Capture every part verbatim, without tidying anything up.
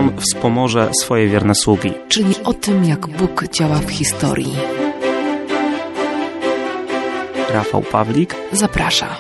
On wspomoże swoje wierne sługi. Czyli o tym, jak Bóg działa w historii. Rafał Pawlik zaprasza.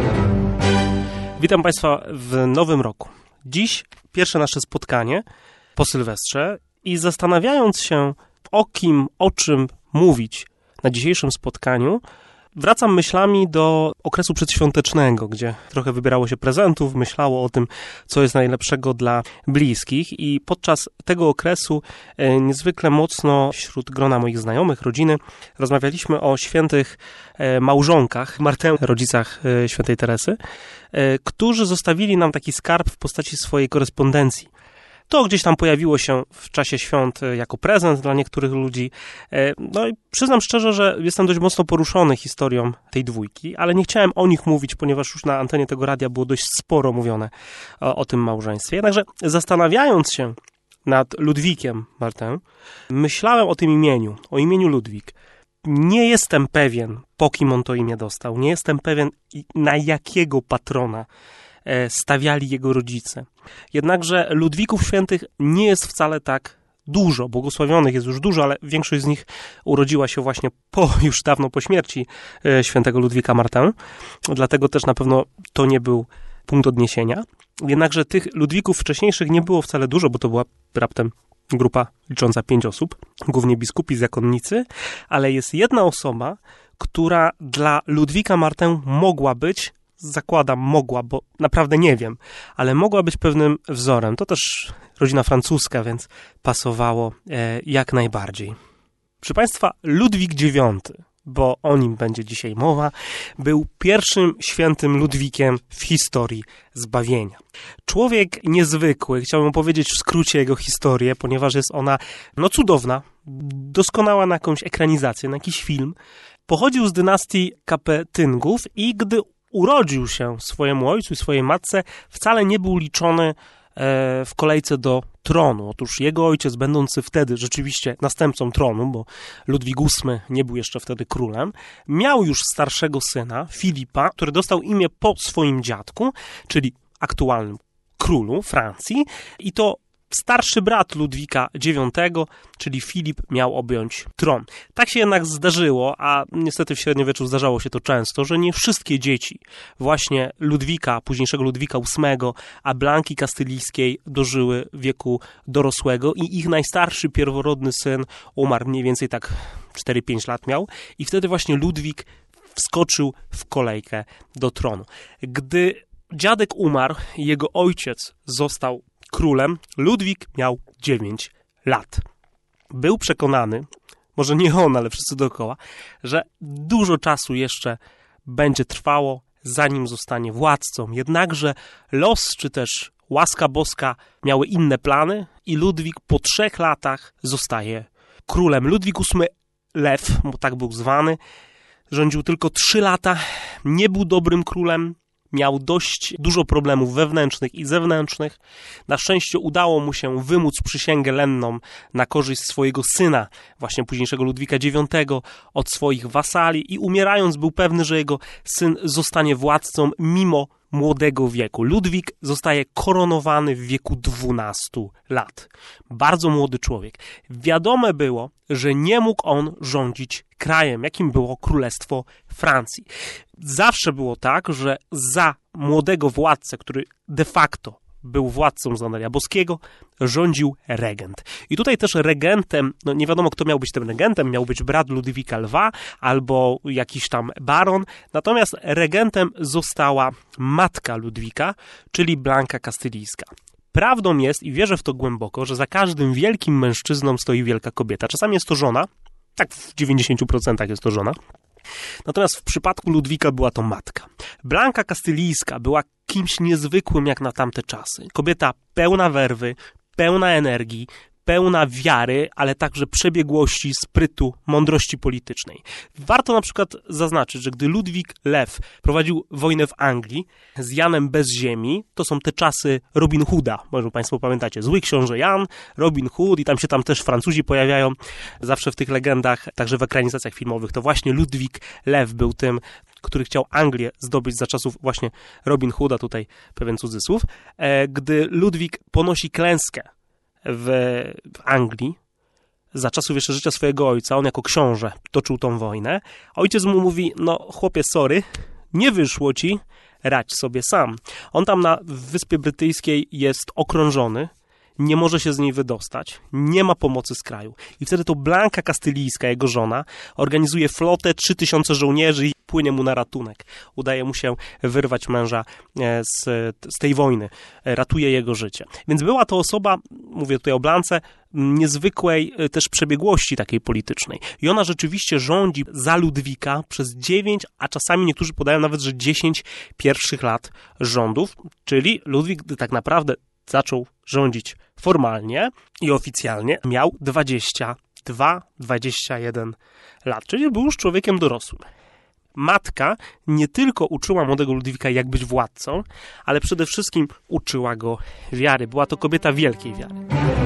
Witam Państwa w nowym roku. Dziś pierwsze nasze spotkanie po Sylwestrze i zastanawiając się, o kim, o czym mówić na dzisiejszym spotkaniu, wracam myślami do okresu przedświątecznego, gdzie trochę wybierało się prezentów, myślało o tym, co jest najlepszego dla bliskich i podczas tego okresu e, niezwykle mocno wśród grona moich znajomych, rodziny, rozmawialiśmy o świętych e, małżonkach, Martę, rodzicach e, świętej Teresy, e, którzy zostawili nam taki skarb w postaci swojej korespondencji. To gdzieś tam pojawiło się w czasie świąt jako prezent dla niektórych ludzi. No i przyznam szczerze, że jestem dość mocno poruszony historią tej dwójki, ale nie chciałem o nich mówić, ponieważ już na antenie tego radia było dość sporo mówione o, o tym małżeństwie. Jednakże zastanawiając się nad Ludwikiem Martę, myślałem o tym imieniu, o imieniu Ludwik. Nie jestem pewien, po kim on to imię dostał. Nie jestem pewien, na jakiego patrona stawiali jego rodzice. Jednakże Ludwików świętych nie jest wcale tak dużo, błogosławionych jest już dużo, ale większość z nich urodziła się właśnie po, już dawno po śmierci świętego Ludwika Martę, dlatego też na pewno to nie był punkt odniesienia. Jednakże tych Ludwików wcześniejszych nie było wcale dużo, bo to była raptem grupa licząca pięć osób, głównie biskupi, zakonnicy, ale jest jedna osoba, która dla Ludwika Martę mogła być, zakładam mogła, bo naprawdę nie wiem, ale mogła być pewnym wzorem. To też rodzina francuska, więc pasowało e, jak najbardziej. Proszę Państwa, Ludwik dziewiąty, bo o nim będzie dzisiaj mowa, był pierwszym świętym Ludwikiem w historii zbawienia. Człowiek niezwykły, chciałbym powiedzieć w skrócie jego historię, ponieważ jest ona no cudowna, doskonała na jakąś ekranizację, na jakiś film. Pochodził z dynastii Kapetyngów i gdy urodził się swojemu ojcu i swojej matce, wcale nie był liczony w kolejce do tronu. Otóż jego ojciec, będący wtedy rzeczywiście następcą tronu, bo Ludwik ósmy nie był jeszcze wtedy królem, miał już starszego syna, Filipa, który dostał imię po swoim dziadku, czyli aktualnym królu Francji, i to starszy brat Ludwika dziewiątego, czyli Filip, miał objąć tron. Tak się jednak zdarzyło, a niestety w średniowieczu zdarzało się to często, że nie wszystkie dzieci właśnie Ludwika, późniejszego Ludwika ósmego, a Blanki Kastylijskiej dożyły wieku dorosłego i ich najstarszy pierworodny syn umarł mniej więcej tak cztery pięć lat miał i wtedy właśnie Ludwik wskoczył w kolejkę do tronu. Gdy dziadek umarł i jego ojciec został królem, Ludwik miał dziewięć lat. Był przekonany, może nie on, ale wszyscy dookoła, że dużo czasu jeszcze będzie trwało, zanim zostanie władcą. Jednakże los, czy też łaska boska miały inne plany i Ludwik po trzech latach zostaje królem. Ludwik ósmy Lew, bo tak był zwany, rządził tylko trzy lata, nie był dobrym królem, miał dość dużo problemów wewnętrznych i zewnętrznych. Na szczęście udało mu się wymóc przysięgę lenną na korzyść swojego syna, właśnie późniejszego Ludwika dziewiątego, od swoich wasali i umierając był pewny, że jego syn zostanie władcą mimo młodego wieku. Ludwik zostaje koronowany w wieku dwunastu lat. Bardzo młody człowiek. Wiadome było, że nie mógł on rządzić krajem, jakim było Królestwo Francji. Zawsze było tak, że za młodego władcę, który de facto był władcą Zaneria Boskiego, rządził regent. I tutaj też regentem, no nie wiadomo kto miał być tym regentem, miał być brat Ludwika Lwa albo jakiś tam baron, natomiast regentem została matka Ludwika, czyli Blanka Kastylijska. Prawdą jest, i wierzę w to głęboko, że za każdym wielkim mężczyzną stoi wielka kobieta. Czasami jest to żona, tak w dziewięćdziesięciu procentach jest to żona, natomiast w przypadku Ludwika była to matka. Blanka Kastylijska była kimś niezwykłym jak na tamte czasy. Kobieta pełna werwy, pełna energii, pełna wiary, ale także przebiegłości, sprytu, mądrości politycznej. Warto na przykład zaznaczyć, że gdy Ludwik Lew prowadził wojnę w Anglii z Janem bez ziemi, to są te czasy Robin Hooda, może Państwo pamiętacie, zły książę Jan, Robin Hood i tam się tam też Francuzi pojawiają, zawsze w tych legendach, także w ekranizacjach filmowych, to właśnie Ludwik Lew był tym, który chciał Anglię zdobyć za czasów właśnie Robin Hooda, tutaj pewien cudzysłów. Gdy Ludwik ponosi klęskę w, w Anglii, za czasów jeszcze życia swojego ojca, on jako książę toczył tą wojnę. Ojciec mu mówi, no chłopie, sorry, nie wyszło ci, radź sobie sam. On tam na Wyspie Brytyjskiej jest okrążony, nie może się z niej wydostać, nie ma pomocy z kraju. I wtedy to Blanka Kastylijska, jego żona, organizuje flotę, trzy tysiące żołnierzy i płynie mu na ratunek. Udaje mu się wyrwać męża z, z tej wojny, ratuje jego życie. Więc była to osoba, mówię tutaj o Blance, niezwykłej też przebiegłości takiej politycznej. I ona rzeczywiście rządzi za Ludwika przez dziewięć, a czasami niektórzy podają nawet, że dziesięć pierwszych lat rządów, czyli Ludwik tak naprawdę zaczął rządzić formalnie i oficjalnie, miał dwadzieścia dwa dwadzieścia jeden lat, czyli był już człowiekiem dorosłym. Matka nie tylko uczyła młodego Ludwika, jak być władcą, ale przede wszystkim uczyła go wiary. Była to kobieta wielkiej wiary.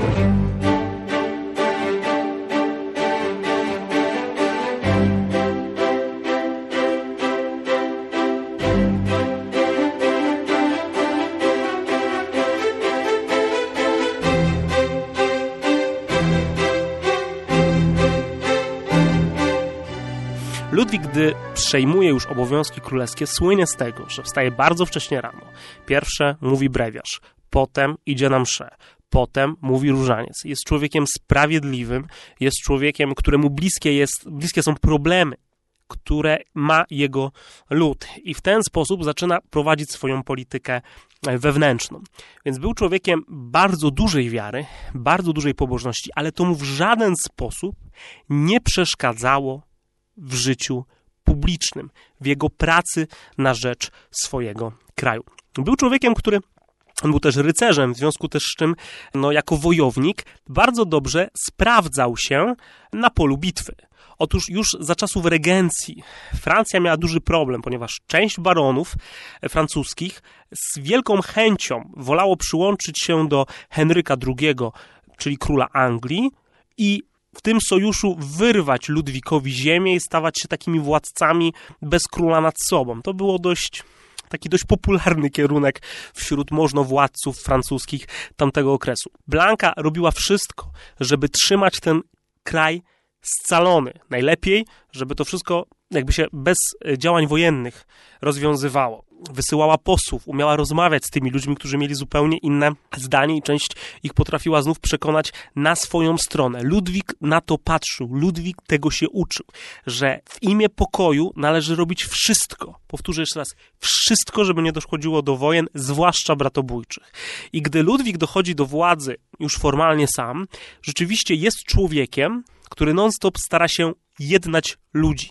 Ludwik, gdy przejmuje już obowiązki królewskie, słynie z tego, że wstaje bardzo wcześnie rano. Pierwsze mówi brewiarz, potem idzie na mszę, potem mówi różaniec. Jest człowiekiem sprawiedliwym, jest człowiekiem, któremu bliskie, jest, bliskie są problemy, które ma jego lud. I w ten sposób zaczyna prowadzić swoją politykę wewnętrzną. Więc był człowiekiem bardzo dużej wiary, bardzo dużej pobożności, ale to mu w żaden sposób nie przeszkadzało w życiu publicznym, w jego pracy na rzecz swojego kraju. Był człowiekiem, który on był też rycerzem, w związku też z czym, no, jako wojownik bardzo dobrze sprawdzał się na polu bitwy. Otóż już za czasów regencji Francja miała duży problem, ponieważ część baronów francuskich z wielką chęcią wolało przyłączyć się do Henryka drugiego, czyli króla Anglii, i w tym sojuszu wyrwać Ludwikowi ziemię i stawać się takimi władcami bez króla nad sobą. To było dość, taki dość popularny kierunek wśród możnowładców francuskich tamtego okresu. Blanka robiła wszystko, żeby trzymać ten kraj scalony. Najlepiej, żeby to wszystko jakby się bez działań wojennych rozwiązywało. Wysyłała posłów, umiała rozmawiać z tymi ludźmi, którzy mieli zupełnie inne zdanie i część ich potrafiła znów przekonać na swoją stronę. Ludwik na to patrzył, Ludwik tego się uczył, że w imię pokoju należy robić wszystko. Powtórzę jeszcze raz, wszystko, żeby nie dochodziło do wojen, zwłaszcza bratobójczych. I gdy Ludwik dochodzi do władzy już formalnie sam, rzeczywiście jest człowiekiem, który non-stop stara się jednać ludzi.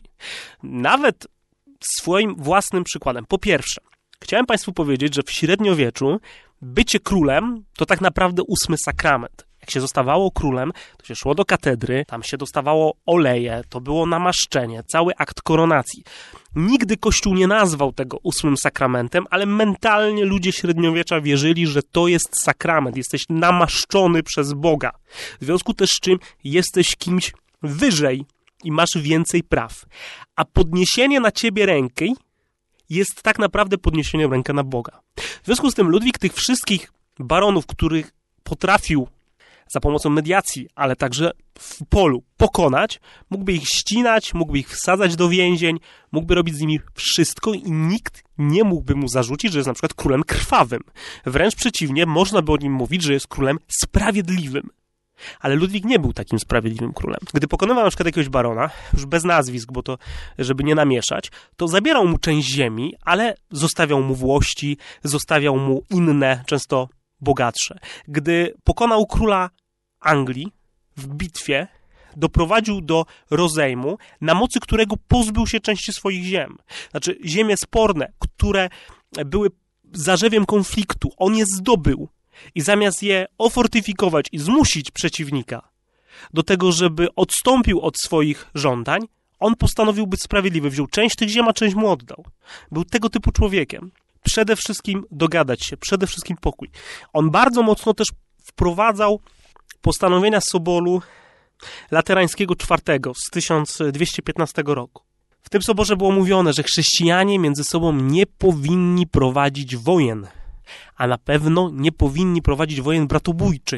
Nawet swoim własnym przykładem. Po pierwsze, chciałem Państwu powiedzieć, że w średniowieczu bycie królem to tak naprawdę ósmy sakrament. Jak się zostawało królem, to się szło do katedry, tam się dostawało oleje, to było namaszczenie, cały akt koronacji. Nigdy Kościół nie nazwał tego ósmym sakramentem, ale mentalnie ludzie średniowiecza wierzyli, że to jest sakrament, jesteś namaszczony przez Boga. W związku też z czym jesteś kimś wyżej i masz więcej praw. A podniesienie na ciebie ręki jest tak naprawdę podniesieniem ręki na Boga. W związku z tym Ludwik tych wszystkich baronów, których potrafił za pomocą mediacji, ale także w polu pokonać, mógłby ich ścinać, mógłby ich wsadzać do więzień, mógłby robić z nimi wszystko i nikt nie mógłby mu zarzucić, że jest na przykład królem krwawym. Wręcz przeciwnie, można by o nim mówić, że jest królem sprawiedliwym. Ale Ludwik nie był takim sprawiedliwym królem. Gdy pokonywał na przykład jakiegoś barona, już bez nazwisk, bo to, żeby nie namieszać, to zabierał mu część ziemi, ale zostawiał mu włości, zostawiał mu inne, często bogatsze. Gdy pokonał króla Anglii w bitwie, doprowadził do rozejmu, na mocy którego pozbył się części swoich ziem. Znaczy ziemie sporne, które były zarzewiem konfliktu, on je zdobył. I zamiast je ofortyfikować i zmusić przeciwnika do tego, żeby odstąpił od swoich żądań, on postanowił być sprawiedliwy. Wziął część tych ziem, a część mu oddał. Był tego typu człowiekiem. Przede wszystkim dogadać się, przede wszystkim pokój. On bardzo mocno też wprowadzał postanowienia Soboru Laterańskiego czwartego z tysiąc dwieście piętnastego roku. W tym soborze było mówione, że chrześcijanie między sobą nie powinni prowadzić wojen, a na pewno nie powinni prowadzić wojen bratobójczych.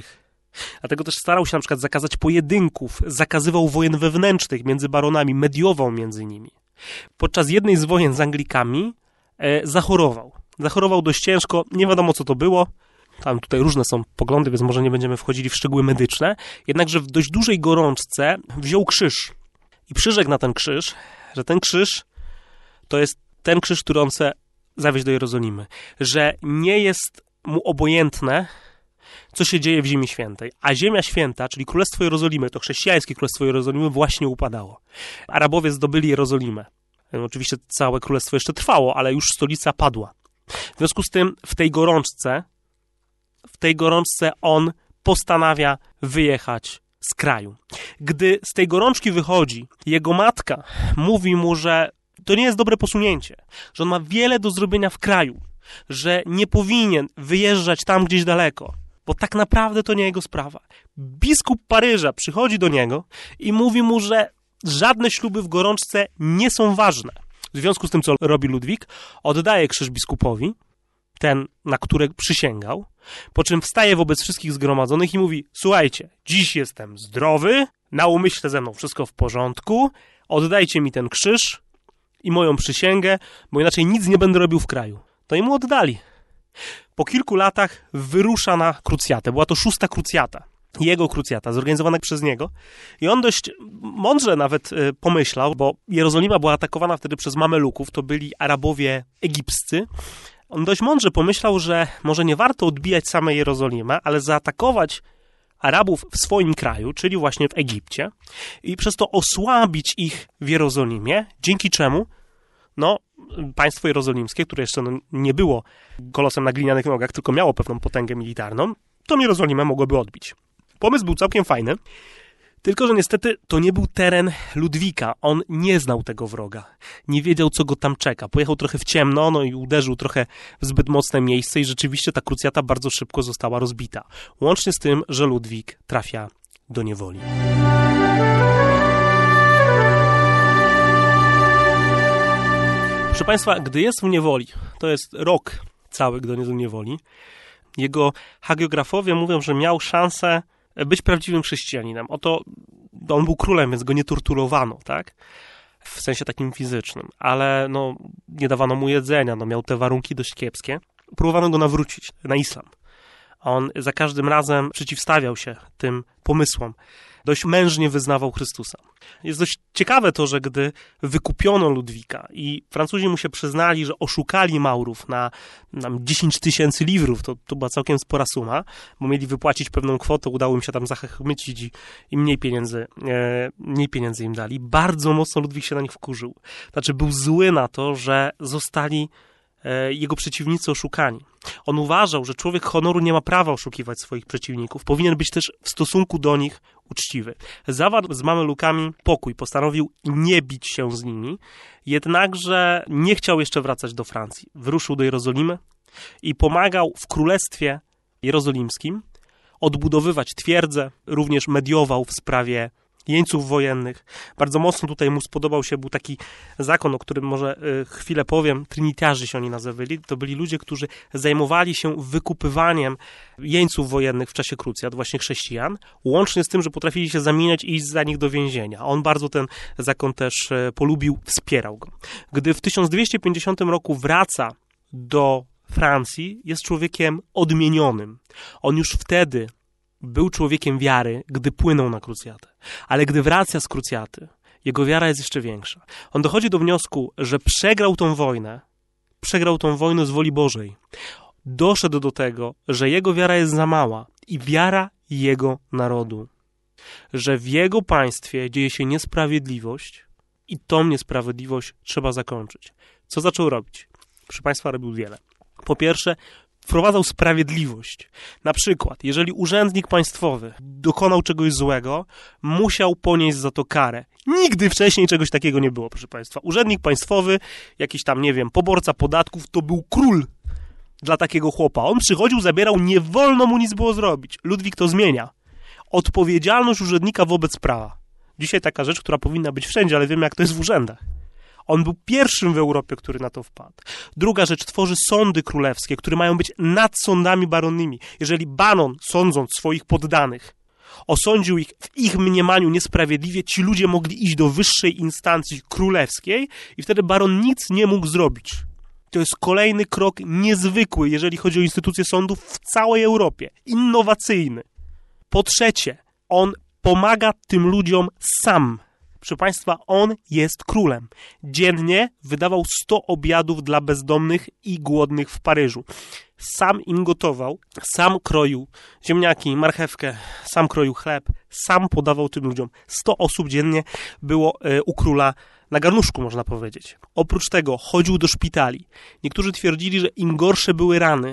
Dlatego też starał się na przykład zakazać pojedynków, zakazywał wojen wewnętrznych między baronami, mediował między nimi. Podczas jednej z wojen z Anglikami e, zachorował. Zachorował dość ciężko, nie wiadomo co to było. Tam tutaj różne są poglądy, więc może nie będziemy wchodzili w szczegóły medyczne. Jednakże w dość dużej gorączce wziął krzyż i przyrzekł na ten krzyż, że ten krzyż to jest ten krzyż, który on chce zawieźć do Jerozolimy. Że nie jest mu obojętne, co się dzieje w Ziemi Świętej. A Ziemia Święta, czyli Królestwo Jerozolimy, to chrześcijańskie Królestwo Jerozolimy właśnie upadało. Arabowie zdobyli Jerozolimę. Oczywiście całe królestwo jeszcze trwało, ale już stolica padła. W związku z tym w tej gorączce, w tej gorączce on postanawia wyjechać z kraju. Gdy z tej gorączki wychodzi, jego matka mówi mu, że to nie jest dobre posunięcie, że on ma wiele do zrobienia w kraju, że nie powinien wyjeżdżać tam gdzieś daleko, bo tak naprawdę to nie jego sprawa. Biskup Paryża przychodzi do niego i mówi mu, że żadne śluby w gorączce nie są ważne. W związku z tym, co robi Ludwik, oddaje krzyż biskupowi, ten, na który przysięgał, po czym wstaje wobec wszystkich zgromadzonych i mówi: słuchajcie, dziś jestem zdrowy, na umyśle ze mną wszystko w porządku, oddajcie mi ten krzyż i moją przysięgę, bo inaczej nic nie będę robił w kraju. To i mu oddali. Po kilku latach wyrusza na krucjatę. Była to szósta krucjata. Jego krucjata, zorganizowana przez niego. I on dość mądrze nawet y, pomyślał, bo Jerozolima była atakowana wtedy przez Mameluków, to byli Arabowie egipscy. On dość mądrze pomyślał, że może nie warto odbijać same Jerozolimę, ale zaatakować Arabów w swoim kraju, czyli właśnie w Egipcie, i przez to osłabić ich w Jerozolimie, dzięki czemu no, państwo jerozolimskie, które jeszcze no, nie było kolosem na glinianych nogach, tylko miało pewną potęgę militarną, tą Jerozolimę mogłoby odbić. Pomysł był całkiem fajny, tylko że niestety to nie był teren Ludwika. On nie znał tego wroga. Nie wiedział, co go tam czeka. Pojechał trochę w ciemno, no i uderzył trochę w zbyt mocne miejsce i rzeczywiście ta krucjata bardzo szybko została rozbita. Łącznie z tym, że Ludwik trafia do niewoli. Proszę Państwa, gdy jest w niewoli, to jest rok cały, gdy on jest w niewoli, jego hagiografowie mówią, że miał szansę być prawdziwym chrześcijaninem. Oto on był królem, więc go nie torturowano, tak? W sensie takim fizycznym, ale no, nie dawano mu jedzenia, no, miał te warunki dość kiepskie. Próbowano go nawrócić na islam. A on za każdym razem przeciwstawiał się tym pomysłom. Dość mężnie wyznawał Chrystusa. Jest dość ciekawe to, że gdy wykupiono Ludwika i Francuzi mu się przyznali, że oszukali Maurów na, na dziesięć tysięcy liwrów, to, to była całkiem spora suma, bo mieli wypłacić pewną kwotę, udało im się tam zachmycić i, i mniej pieniędzy, e, mniej pieniędzy im dali. Bardzo mocno Ludwik się na nich wkurzył. Znaczy był zły na to, że zostali jego przeciwnicy oszukani. On uważał, że człowiek honoru nie ma prawa oszukiwać swoich przeciwników. Powinien być też w stosunku do nich uczciwy. Zawarł z Mamelukami pokój. Postanowił nie bić się z nimi. Jednakże nie chciał jeszcze wracać do Francji. Wyruszył do Jerozolimy i pomagał w królestwie jerozolimskim odbudowywać twierdzę. Również mediował w sprawie jeńców wojennych. Bardzo mocno tutaj mu spodobał się, był taki zakon, o którym może y, chwilę powiem, trynitarzy się oni nazywali. To byli ludzie, którzy zajmowali się wykupywaniem jeńców wojennych w czasie krucjat, właśnie chrześcijan, łącznie z tym, że potrafili się zamieniać i iść za nich do więzienia. On bardzo ten zakon też y, polubił, wspierał go. Gdy w tysiąc dwieście pięćdziesiątym roku wraca do Francji, jest człowiekiem odmienionym. On już wtedy był człowiekiem wiary, gdy płynął na krucjatę. Ale gdy wraca z krucjaty, jego wiara jest jeszcze większa. On dochodzi do wniosku, że przegrał tą wojnę, przegrał tą wojnę z woli Bożej. Doszedł do tego, że jego wiara jest za mała i wiara jego narodu. Że w jego państwie dzieje się niesprawiedliwość i tą niesprawiedliwość trzeba zakończyć. Co zaczął robić? Proszę Państwa, robił wiele. Po pierwsze, wprowadzał sprawiedliwość. Na przykład, jeżeli urzędnik państwowy dokonał czegoś złego, musiał ponieść za to karę. Nigdy wcześniej czegoś takiego nie było, proszę Państwa. Urzędnik państwowy, jakiś tam, nie wiem, poborca podatków, to był król dla takiego chłopa. On przychodził, zabierał, nie wolno mu nic było zrobić. Ludwik to zmienia. Odpowiedzialność urzędnika wobec prawa. Dzisiaj taka rzecz, która powinna być wszędzie, ale wiemy, jak to jest w urzędach. On był pierwszym w Europie, który na to wpadł. Druga rzecz, tworzy sądy królewskie, które mają być nad sądami baronnymi. Jeżeli baron, sądząc swoich poddanych, osądził ich w ich mniemaniu niesprawiedliwie, ci ludzie mogli iść do wyższej instancji królewskiej i wtedy baron nic nie mógł zrobić. To jest kolejny krok niezwykły, jeżeli chodzi o instytucje sądów w całej Europie. Innowacyjny. Po trzecie, on pomaga tym ludziom sam. Proszę Państwa, on jest królem. Dziennie wydawał sto obiadów dla bezdomnych i głodnych w Paryżu. Sam im gotował, sam kroił ziemniaki, marchewkę, sam kroił chleb, sam podawał tym ludziom. sto osób dziennie było e, u króla na garnuszku, można powiedzieć. Oprócz tego chodził do szpitali. Niektórzy twierdzili, że im gorsze były rany,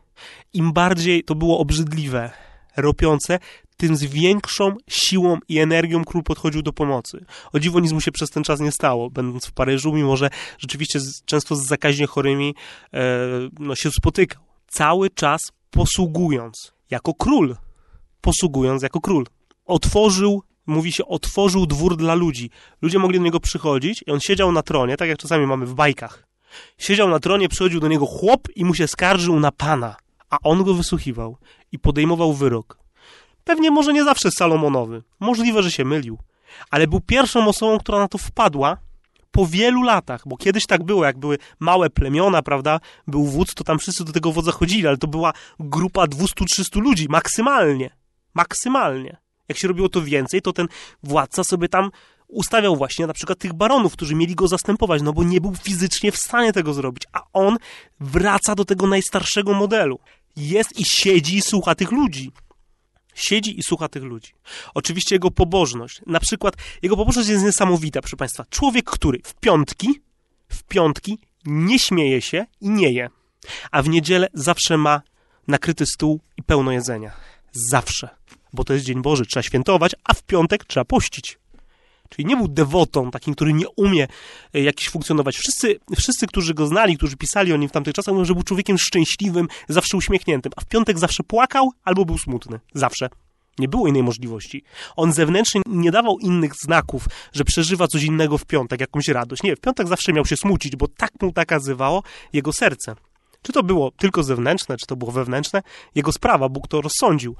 im bardziej to było obrzydliwe, ropiące, tym z większą siłą i energią król podchodził do pomocy. O dziwo nic mu się przez ten czas nie stało, będąc w Paryżu, mimo że rzeczywiście z, często z zakaźnie chorymi e, no, się spotykał. Cały czas posługując jako król. Posługując jako król. Otworzył, mówi się, otworzył dwór dla ludzi. Ludzie mogli do niego przychodzić i on siedział na tronie, tak jak czasami mamy w bajkach. Siedział na tronie, przychodził do niego chłop i mu się skarżył na pana. A on go wysłuchiwał i podejmował wyrok. Pewnie może nie zawsze Salomonowy. Możliwe, że się mylił. Ale był pierwszą osobą, która na to wpadła po wielu latach. Bo kiedyś tak było, jak były małe plemiona, prawda? Był wódz, to tam wszyscy do tego wodza chodzili, ale to była grupa dwieście trzysta ludzi. Maksymalnie. Maksymalnie. Jak się robiło to więcej, to ten władca sobie tam ustawiał właśnie na przykład tych baronów, którzy mieli go zastępować, no bo nie był fizycznie w stanie tego zrobić. A on wraca do tego najstarszego modelu. Jest i siedzi i słucha tych ludzi. Siedzi i słucha tych ludzi. Oczywiście jego pobożność. Na przykład jego pobożność jest niesamowita, proszę Państwa. Człowiek, który w piątki, w piątki nie śmieje się i nie je. A w niedzielę zawsze ma nakryty stół i pełno jedzenia. Zawsze. Bo to jest Dzień Boży, trzeba świętować, a w piątek trzeba pościć. Czyli nie był dewotą, takim, który nie umie jakiś funkcjonować. Wszyscy, wszyscy, którzy go znali, którzy pisali o nim w tamtych czasach, mówią, że był człowiekiem szczęśliwym, zawsze uśmiechniętym, a w piątek zawsze płakał albo był smutny. Zawsze. Nie było innej możliwości. On zewnętrznie nie dawał innych znaków, że przeżywa coś innego w piątek, jakąś radość. Nie, w piątek zawsze miał się smucić, bo tak mu nakazywało jego serce. Czy to było tylko zewnętrzne, czy to było wewnętrzne? Jego sprawa, Bóg to rozsądził.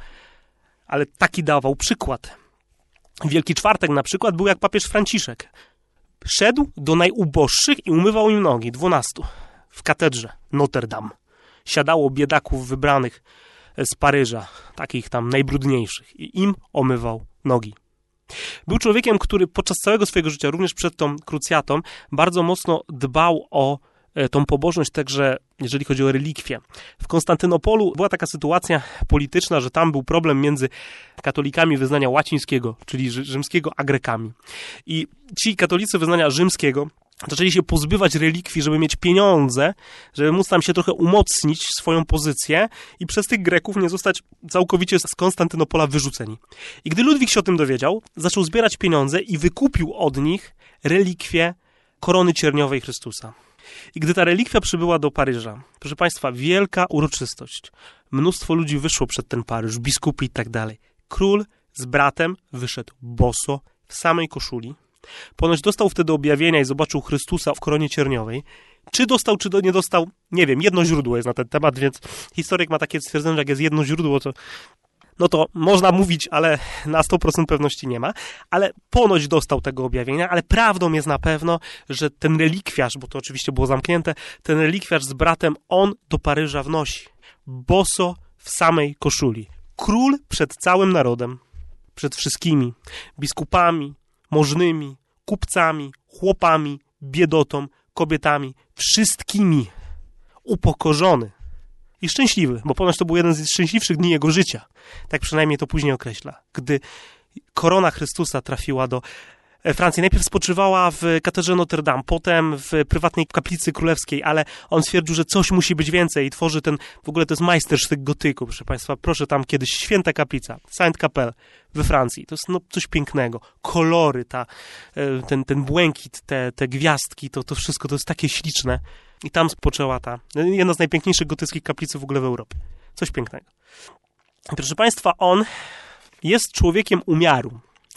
Ale taki dawał przykład. Wielki Czwartek na przykład był jak papież Franciszek. Szedł do najuboższych i umywał im nogi, dwunastu, w katedrze Notre Dame. Siadało biedaków wybranych z Paryża, takich tam najbrudniejszych, i im omywał nogi. Był człowiekiem, który podczas całego swojego życia, również przed tą krucjatą, bardzo mocno dbał o tą pobożność, także jeżeli chodzi o relikwie. W Konstantynopolu była taka sytuacja polityczna, że tam był problem między katolikami wyznania łacińskiego, czyli rzymskiego, a Grekami. I ci katolicy wyznania rzymskiego zaczęli się pozbywać relikwii, żeby mieć pieniądze, żeby móc tam się trochę umocnić swoją pozycję i przez tych Greków nie zostać całkowicie z Konstantynopola wyrzuceni. I gdy Ludwik się o tym dowiedział, zaczął zbierać pieniądze i wykupił od nich relikwię korony cierniowej Chrystusa. I gdy ta relikwia przybyła do Paryża, proszę Państwa, wielka uroczystość. Mnóstwo ludzi wyszło przed ten Paryż, biskupi i tak dalej. Król z bratem wyszedł boso, w samej koszuli. Ponoć dostał wtedy objawienia i zobaczył Chrystusa w koronie cierniowej. Czy dostał, czy nie dostał, nie wiem. Jedno źródło jest na ten temat, więc historyk ma takie stwierdzenie, że jak jest jedno źródło, to no to można mówić, ale na sto procent pewności nie ma. Ale ponoć dostał tego objawienia, ale prawdą jest na pewno, że ten relikwiarz, bo to oczywiście było zamknięte, ten relikwiarz z bratem, on do Paryża wnosi. Boso w samej koszuli. Król przed całym narodem, przed wszystkimi, biskupami, możnymi, kupcami, chłopami, biedotą, kobietami, wszystkimi upokorzony i szczęśliwy, bo ponoć to był jeden z szczęśliwszych dni jego życia. Tak przynajmniej to później określa. Gdy korona Chrystusa trafiła do Francji. Najpierw spoczywała w katedrze Notre Dame, potem w prywatnej kaplicy królewskiej, ale on stwierdził, że coś musi być więcej i tworzy ten, w ogóle to jest majstersztyk gotyku, proszę Państwa. Proszę, tam kiedyś święta kaplica, Sainte-Capelle we Francji. To jest no, coś pięknego. Kolory, ta, ten, ten błękit, te, te gwiazdki, to, to wszystko to jest takie śliczne. I tam spoczęła ta, jedna z najpiękniejszych gotyckich kaplicy w ogóle w Europie. Coś pięknego. Proszę Państwa, on jest człowiekiem umiaru.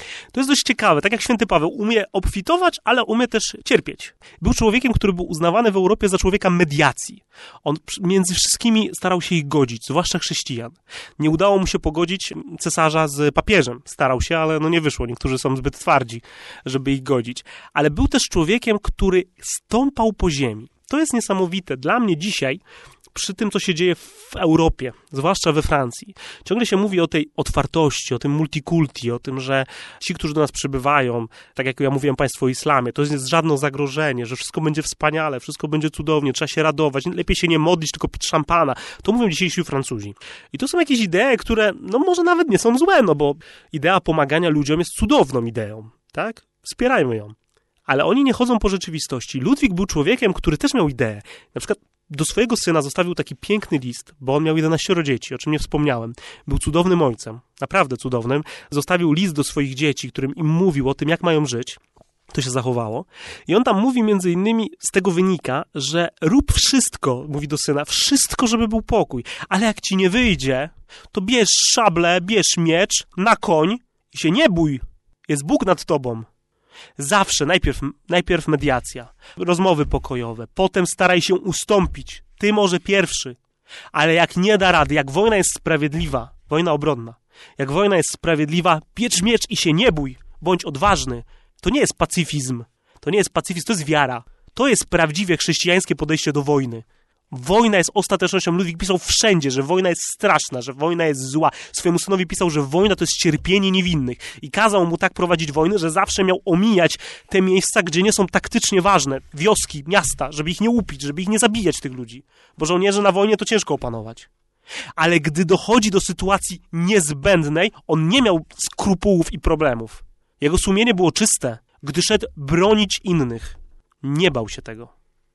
To jest dość ciekawe, tak jak święty Paweł umie obfitować, ale umie też cierpieć. Był człowiekiem, który był uznawany w Europie za człowieka mediacji. On między wszystkimi starał się ich godzić, zwłaszcza chrześcijan. Nie udało mu się pogodzić cesarza z papieżem. Starał się, ale no nie wyszło. Niektórzy są zbyt twardzi, żeby ich godzić. Ale był też człowiekiem, który stąpał po ziemi. To jest niesamowite. Dla mnie dzisiaj, przy tym, co się dzieje w Europie, zwłaszcza we Francji, ciągle się mówi o tej otwartości, o tym multikulti, o tym, że ci, którzy do nas przybywają, tak jak ja mówiłem Państwu o islamie, to jest żadne zagrożenie, że wszystko będzie wspaniale, wszystko będzie cudownie, trzeba się radować, lepiej się nie modlić, tylko pić szampana. To mówią dzisiejsi Francuzi. I to są jakieś idee, które, no może nawet nie są złe, no bo idea pomagania ludziom jest cudowną ideą, tak? Wspierajmy ją. Ale oni nie chodzą po rzeczywistości. Ludwik był człowiekiem, który też miał ideę. Na przykład do swojego syna zostawił taki piękny list, bo on miał jedenaścioro dzieci, o czym nie wspomniałem. Był cudownym ojcem, naprawdę cudownym. Zostawił list do swoich dzieci, którym im mówił o tym, jak mają żyć. To się zachowało. I on tam mówi między innymi, z tego wynika, że rób wszystko, mówi do syna, wszystko, żeby był pokój. Ale jak ci nie wyjdzie, to bierz szablę, bierz miecz, na koń i się nie bój. Jest Bóg nad tobą. Zawsze, najpierw, najpierw mediacja, rozmowy pokojowe, potem staraj się ustąpić, ty może pierwszy, ale jak nie da rady, jak wojna jest sprawiedliwa, wojna obronna, jak wojna jest sprawiedliwa, bierz miecz i się nie bój, bądź odważny. To nie jest pacyfizm, to nie jest pacyfizm, to jest wiara, to jest prawdziwie chrześcijańskie podejście do wojny. Wojna jest ostatecznością. Ludwik pisał wszędzie, że wojna jest straszna, że wojna jest zła. Swojemu synowi pisał, że wojna to jest cierpienie niewinnych. I kazał mu tak prowadzić wojnę, że zawsze miał omijać te miejsca, gdzie nie są taktycznie ważne. Wioski, miasta, żeby ich nie łupić, żeby ich nie zabijać, tych ludzi. Bo żołnierze na wojnie to ciężko opanować. Ale gdy dochodzi do sytuacji niezbędnej, on nie miał skrupułów i problemów. Jego sumienie było czyste, gdy szedł bronić innych. Nie bał się tego.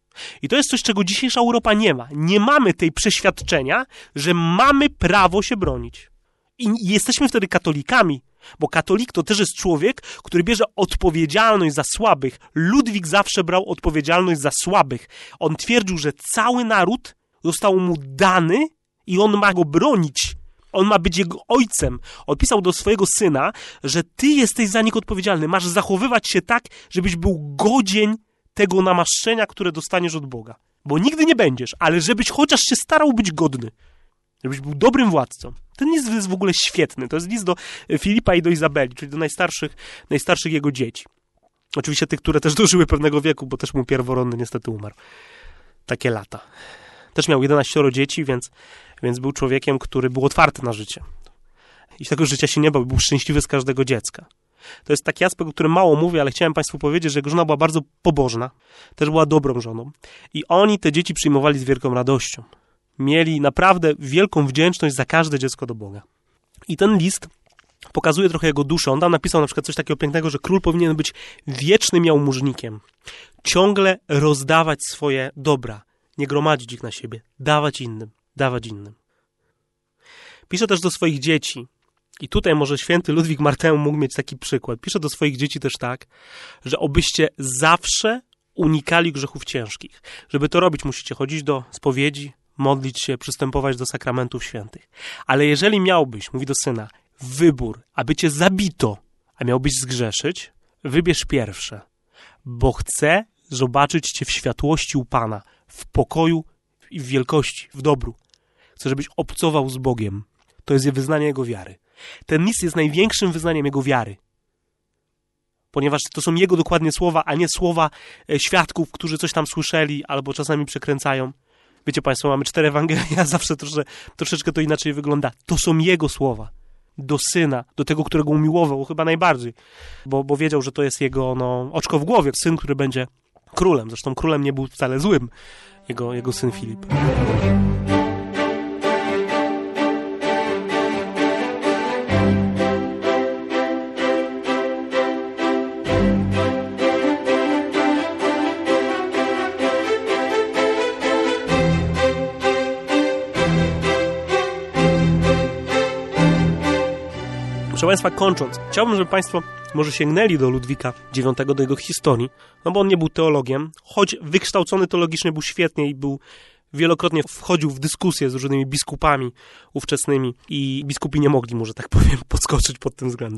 I to jest coś, czego dzisiejsza Europa nie ma. Nie mamy tej przeświadczenia, że mamy prawo się bronić. I jesteśmy wtedy katolikami, bo katolik to też jest człowiek, który bierze odpowiedzialność za słabych. Ludwik zawsze brał odpowiedzialność za słabych. On twierdził, że cały naród został mu dany i on ma go bronić. On ma być jego ojcem. On pisał do swojego syna, że ty jesteś za nich odpowiedzialny. Masz zachowywać się tak, żebyś był godzien tego namaszczenia, które dostaniesz od Boga. Bo nigdy nie będziesz, ale żebyś chociaż się starał być godny. Żebyś był dobrym władcą. Ten list jest w ogóle świetny. To jest list do Filipa i do Izabeli, czyli do najstarszych, najstarszych jego dzieci. Oczywiście tych, które też dożyły pewnego wieku, bo też mu pierworodny niestety umarł. Takie lata. Też miał jedenaścioro dzieci, więc, więc był człowiekiem, który był otwarty na życie. I tego życia się nie bał, był szczęśliwy z każdego dziecka. To jest taki aspekt, o którym mało mówię, ale chciałem Państwu powiedzieć, że jego żona była bardzo pobożna. Też była dobrą żoną. I oni te dzieci przyjmowali z wielką radością. Mieli naprawdę wielką wdzięczność za każde dziecko do Boga. I ten list pokazuje trochę jego duszę. On tam napisał na przykład coś takiego pięknego, że król powinien być wiecznym jałmużnikiem. Ciągle rozdawać swoje dobra. Nie gromadzić ich na siebie. Dawać innym. Dawać innym. Pisze też do swoich dzieci. I tutaj może święty Ludwik Martemu mógł mieć taki przykład. Pisze do swoich dzieci też tak, że obyście zawsze unikali grzechów ciężkich. Żeby to robić, musicie chodzić do spowiedzi, modlić się, przystępować do sakramentów świętych. Ale jeżeli miałbyś, mówi do syna, wybór, aby cię zabito, a miałbyś zgrzeszyć, wybierz pierwsze, bo chcę zobaczyć cię w światłości u Pana, w pokoju i w wielkości, w dobru. Chcę, żebyś obcował z Bogiem. To jest wyznanie jego wiary. Ten list jest największym wyznaniem jego wiary. Ponieważ to są jego dokładnie słowa, a nie słowa świadków, którzy coś tam słyszeli albo czasami przekręcają. Wiecie Państwo, mamy cztery Ewangelia, zawsze trosze, troszeczkę to inaczej wygląda. To są jego słowa. Do syna, do tego, którego umiłował chyba najbardziej. Bo, bo wiedział, że to jest jego no, oczko w głowie, syn, który będzie królem. Zresztą królem nie był wcale złym, jego, jego syn Filip. Proszę Państwa, kończąc, chciałbym, żeby Państwo może sięgnęli do Ludwika dziewiątego, do jego historii, no bo on nie był teologiem, choć wykształcony teologicznie był świetnie i był wielokrotnie wchodził w dyskusje z różnymi biskupami ówczesnymi i biskupi nie mogli mu, że tak powiem, podskoczyć pod tym względem.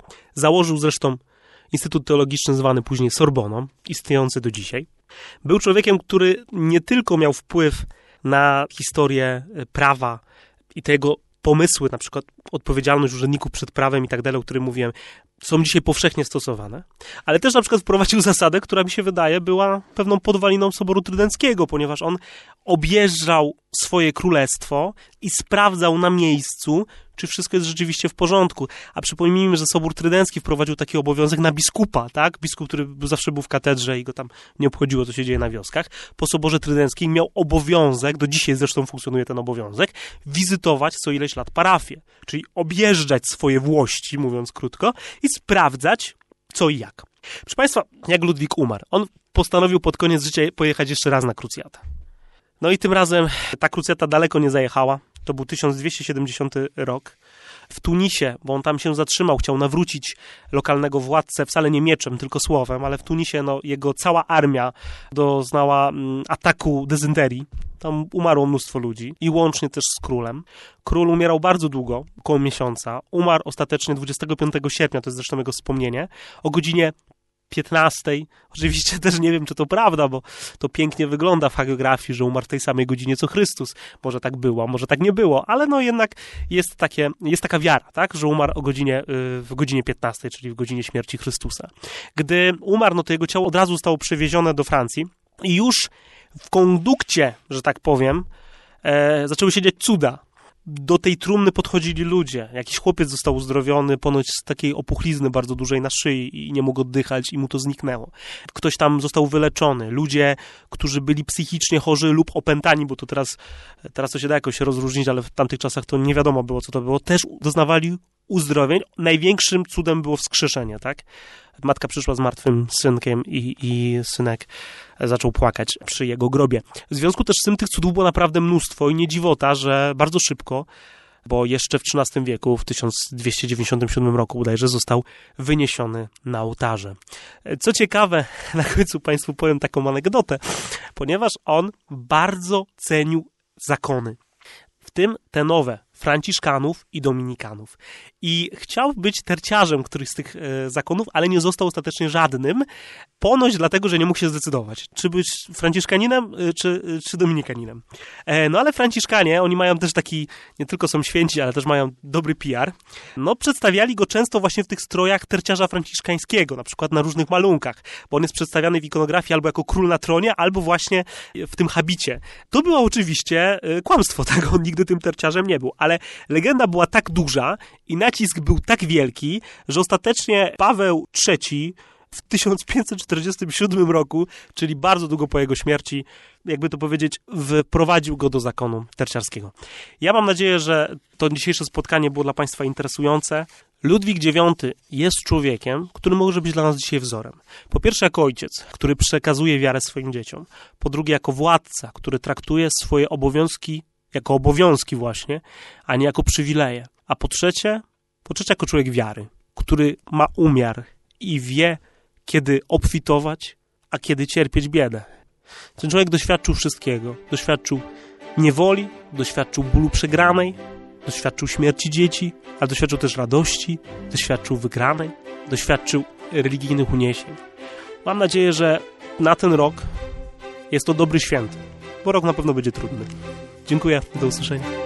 Założył zresztą Instytut Teologiczny zwany później Sorboną, istniejący do dzisiaj. Był człowiekiem, który nie tylko miał wpływ na historię prawa i te jego pomysły, na przykład odpowiedzialność urzędników przed prawem i tak dalej, o którym mówiłem, są dzisiaj powszechnie stosowane, ale też na przykład wprowadził zasadę, która mi się wydaje była pewną podwaliną Soboru Trydenckiego, ponieważ on objeżdżał swoje królestwo i sprawdzał na miejscu, czy wszystko jest rzeczywiście w porządku. A przypomnijmy, że Sobór Trydencki wprowadził taki obowiązek na biskupa, tak? Biskup, który zawsze był w katedrze i go tam nie obchodziło, co się dzieje na wioskach. Po Soborze Trydenckim miał obowiązek, do dzisiaj zresztą funkcjonuje ten obowiązek, wizytować co ileś lat parafię, czyli objeżdżać swoje włości, mówiąc krótko, i sprawdzać co i jak. Proszę Państwa, jak Ludwik umarł, on postanowił pod koniec życia pojechać jeszcze raz na krucjatę. No i tym razem ta krucjata daleko nie zajechała. To był tysiąc dwieście siedemdziesiąty rok. W Tunisie, bo on tam się zatrzymał, chciał nawrócić lokalnego władcę, wcale nie mieczem, tylko słowem, ale w Tunisie no, jego cała armia doznała mm, ataku dezynterii. Tam umarło mnóstwo ludzi i łącznie też z królem. Król umierał bardzo długo, około miesiąca. Umarł ostatecznie dwudziestego piątego sierpnia, to jest zresztą jego wspomnienie, o godzinie piętnastej. Oczywiście też nie wiem, czy to prawda, bo to pięknie wygląda w hagiografii, że umarł w tej samej godzinie co Chrystus. Może tak było, może tak nie było, ale no jednak jest, takie, jest taka wiara, tak, że umarł o godzinie, w godzinie piętnastej, czyli w godzinie śmierci Chrystusa. Gdy umarł, no to jego ciało od razu zostało przewiezione do Francji i już w kondukcie, że tak powiem, e, zaczęły się dziać cuda. Do tej trumny podchodzili ludzie. Jakiś chłopiec został uzdrowiony, ponoć z takiej opuchlizny bardzo dużej na szyi i nie mógł oddychać i mu to zniknęło. Ktoś tam został wyleczony. Ludzie, którzy byli psychicznie chorzy lub opętani, bo to teraz, teraz to się da jakoś rozróżnić, ale w tamtych czasach to nie wiadomo było, co to było, też doznawali uzdrowień. Największym cudem było wskrzeszenie, tak? Matka przyszła z martwym synkiem i, i synek zaczął płakać przy jego grobie. W związku też z tym tych cudów było naprawdę mnóstwo i nie dziwota, że bardzo szybko, bo jeszcze w trzynastym wieku, w tysiąc dwieście dziewięćdziesiątym siódmym roku bodajże, został wyniesiony na ołtarze. Co ciekawe, na końcu Państwu powiem taką anegdotę, ponieważ on bardzo cenił zakony, w tym te nowe, franciszkanów i dominikanów. I chciał być terciarzem któryś z tych e, zakonów, ale nie został ostatecznie żadnym, ponoć dlatego, że nie mógł się zdecydować, czy być franciszkaninem, e, czy, e, czy dominikaninem. E, no ale franciszkanie, oni mają też taki, nie tylko są święci, ale też mają dobry P R. No przedstawiali go często właśnie w tych strojach terciarza franciszkańskiego, na przykład na różnych malunkach, bo on jest przedstawiany w ikonografii albo jako król na tronie, albo właśnie w tym habicie. To było oczywiście e, kłamstwo, tak, on nigdy tym terciarzem nie był. Ale legenda była tak duża i nacisk był tak wielki, że ostatecznie Paweł trzeci w tysiąc pięćset czterdziestym siódmym roku, czyli bardzo długo po jego śmierci, jakby to powiedzieć, wprowadził go do zakonu terciarskiego. Ja mam nadzieję, że to dzisiejsze spotkanie było dla Państwa interesujące. Ludwik dziewiąty jest człowiekiem, który może być dla nas dzisiaj wzorem. Po pierwsze jako ojciec, który przekazuje wiarę swoim dzieciom. Po drugie jako władca, który traktuje swoje obowiązki jako obowiązki właśnie, a nie jako przywileje. A po trzecie, po trzecie jako człowiek wiary, który ma umiar i wie, kiedy obfitować, a kiedy cierpieć biedę. Ten człowiek doświadczył wszystkiego. Doświadczył niewoli, doświadczył bólu przegranej, doświadczył śmierci dzieci, ale doświadczył też radości, doświadczył wygranej, doświadczył religijnych uniesień. Mam nadzieję, że na ten rok jest to dobry święty, bo rok na pewno będzie trudny. Dziękuję, do usłyszenia.